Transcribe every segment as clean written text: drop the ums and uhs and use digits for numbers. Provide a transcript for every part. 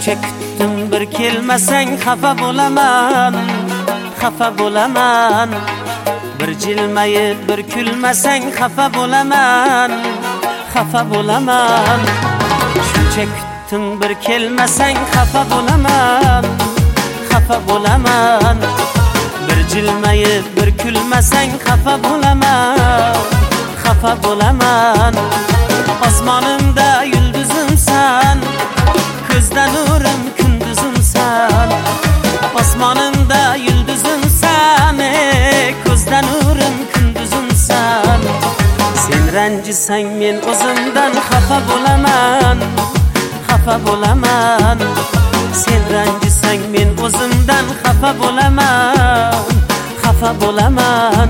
shuncha kutdim bir kelmasang xafa bo'laman, xafa bo'laman. Bir jilmayib bir kulmasang xafa bo'laman, xafa bo'laman. Shuncha kutdim bir kelmasang xafa bo'laman, xafa bo'laman. Bir jilmayib bir kulmasang xafa bo'laman, xafa bo'laman. Osmonimda yulduzimsan, ko'zda nurim kunduzimsan. Osmonimda yulduzimsan, ko'zda nurim kunduzimsan. Sen ranjisang men o'zimdan xafa bo'laman, xafa bo'laman. Sen ranjisang men o'zimdan xafa bo'laman, xafa bo'laman.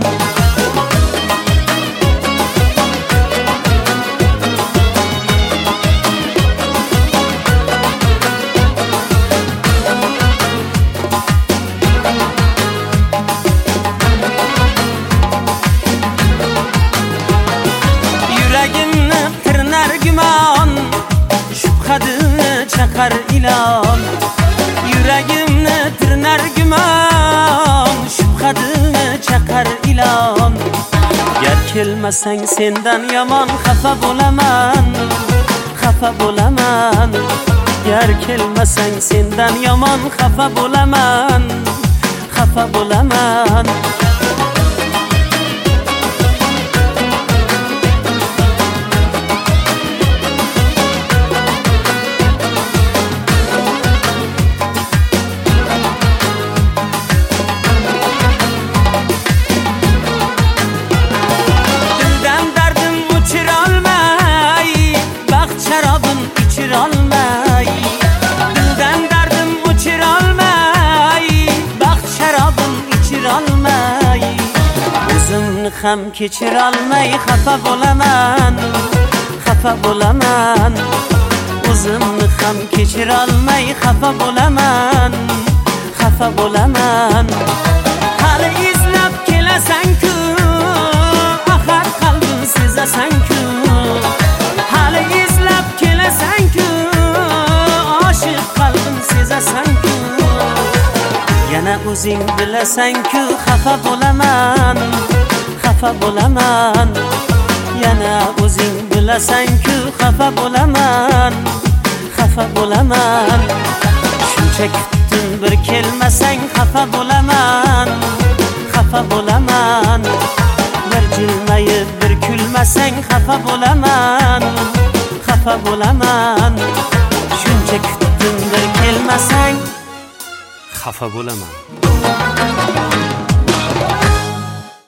Yuragimni tirnar gumon, shubhadini chaqar ilon. Yuragimni tirnar gumon, shubhadini chaqar ilon. Gar kelmasang sendan yomon xafa bo'laman, xafa bo'laman. Gar kelmasang sendan yomon xafa bo'laman, xafa bo'laman. Dildan dardim o'chirolmay, baxt sharobim ichirolmay. O'zimni ham kechirolmay xafa bo'laman, xafa bo'laman. O'zimni ham kechirolmay xafa bo'laman, xafa bo'laman. Hali izlab kelasan-ku, axir qalbim sezasan-ku. Hali izlab kelasan-ku, oshiq qalbim sezasan-ku. Yana o'zing bilasan-ku, xafa bo'laman, xafa bo'laman. Yana o'zing bilasan-ku, xafa bo'laman, xafa bo'laman. Shuncha kutdim bir kelmasang xafa bo'laman, xafa bo'laman. Bir jilmayib bir kulmasang xafa bo'laman, xafa bo'laman. Shuncha kutdim bir kelmasang xafa bo'laman.